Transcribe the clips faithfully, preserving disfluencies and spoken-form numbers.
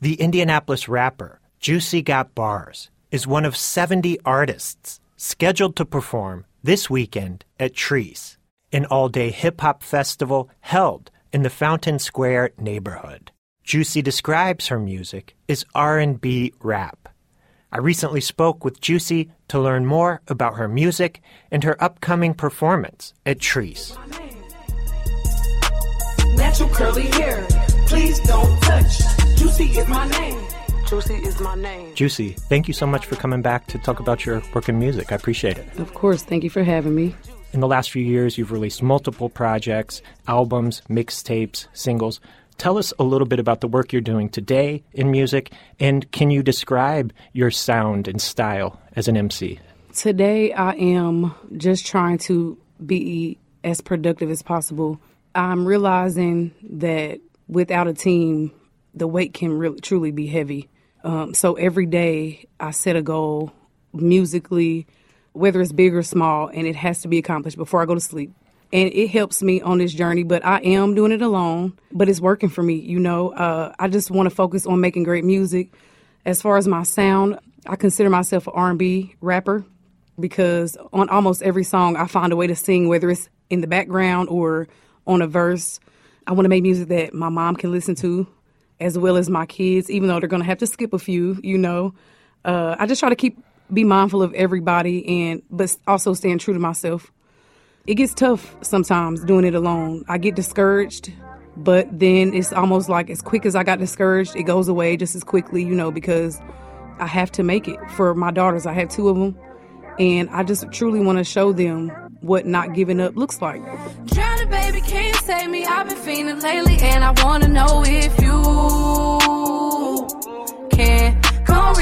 The Indianapolis rapper Juicy Got Bars is one of seventy artists scheduled to perform this weekend at Treese, an all-day hip-hop festival held in the Fountain Square neighborhood. Juicy describes her music as R and B rap. I recently spoke with Juicy to learn more about her music and her upcoming performance at Treese. Natural curly hair, please don't touch. Juicy is my name. Juicy is my name. Juicy, thank you so much for coming back to talk about your work in music. I appreciate it. Of course. Thank you for having me. In the last few years, you've released multiple projects, albums, mixtapes, singles. Tell us a little bit about the work you're doing today in music, and can you describe your sound and style as an M C? Today, I am just trying to be as productive as possible. I'm realizing that without a team, the weight can really truly be heavy. Um, so every day, I set a goal musically, whether it's big or small, and it has to be accomplished before I go to sleep. And it helps me on this journey, but I am doing it alone, but it's working for me. You know, uh, I just want to focus on making great music. As far as my sound, I consider myself an R and B rapper because on almost every song, I find a way to sing, whether it's in the background or on a verse. I want to make music that my mom can listen to, as well as my kids, even though they're going to have to skip a few, you know. Uh, I just try to keep be mindful of everybody, and but also staying true to myself. It gets tough sometimes doing it alone. I get discouraged, but then it's almost like as quick as I got discouraged, it goes away just as quickly, you know, because I have to make it for my daughters. I have two of them, and I just truly want to show them what not giving up looks like. Drowning, baby, can you save me? I've been feeling lately, and I want to know if you can come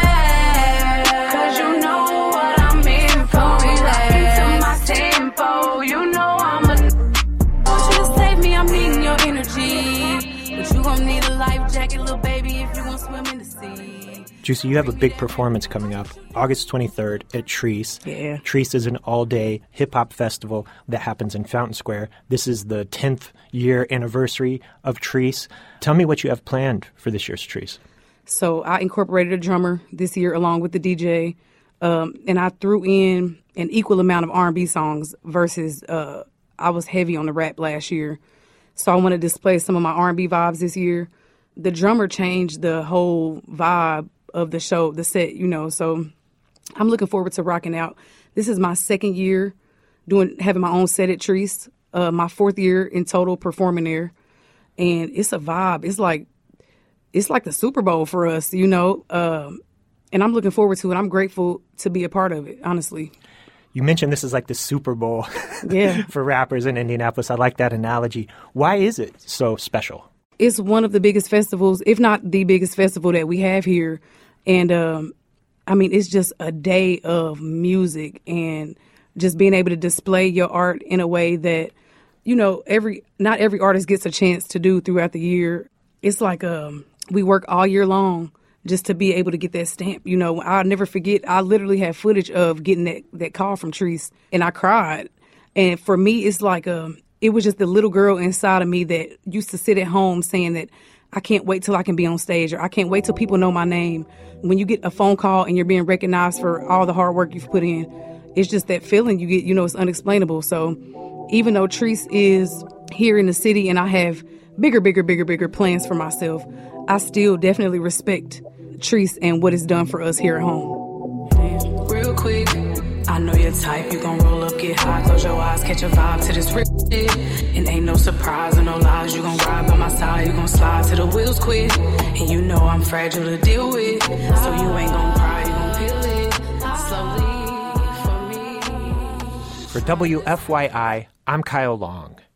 relax, cause you know what I'm in for. Relax into my tempo, you know I'm a want you to save me, I'm needing your energy, but you gon' need a life jacket, little baby, if you gon' swim in the sea. Juicy, you have a big performance coming up August twenty-third at Treese. Yeah. Treese is an all-day hip-hop festival that happens in Fountain Square. This is the tenth year anniversary of Treese. Tell me what you have planned for this year's Treese. So I incorporated a drummer this year along with the D J, um, and I threw in an equal amount of R and B songs versus uh, I was heavy on the rap last year. So I want to display some of my R and B vibes this year. The drummer changed the whole vibe of the show, the set, you know, so I'm looking forward to rocking out. This is my second year doing having my own set at Treese, uh, my fourth year in total performing there, and it's a vibe. It's like it's like the Super Bowl for us, you know, um, and I'm looking forward to it. I'm grateful to be a part of it, honestly. You mentioned this is like the Super Bowl yeah. for rappers in Indianapolis. I like that analogy. Why is it so special? It's one of the biggest festivals, if not the biggest festival that we have here. And, um, I mean, it's just a day of music and just being able to display your art in a way that, you know, every not every artist gets a chance to do throughout the year. It's like um, we work all year long just to be able to get that stamp. You know, I'll never forget, I literally have footage of getting that, that call from Treese, and I cried. And for me, it's like um, it was just the little girl inside of me that used to sit at home saying that I can't wait till I can be on stage, or I can't wait till people know my name. When you get a phone call and you're being recognized for all the hard work you've put in, it's just that feeling you get, you know, it's unexplainable. So even though Treese is here in the city and I have bigger, bigger, bigger, bigger plans for myself, I still definitely respect Treese and what it's done for us here at home. Real quick, I know your type, you gon' roll up, get high, close your eyes, catch a vibe to this real shit. And ain't no surprise or no lies, you gon' ride by my side, you gon' slide till the wheels quit. And you know I'm fragile to deal with, so you ain't gon' cry, you gon' feel it slowly for me. For W F Y I, I'm Kyle Long.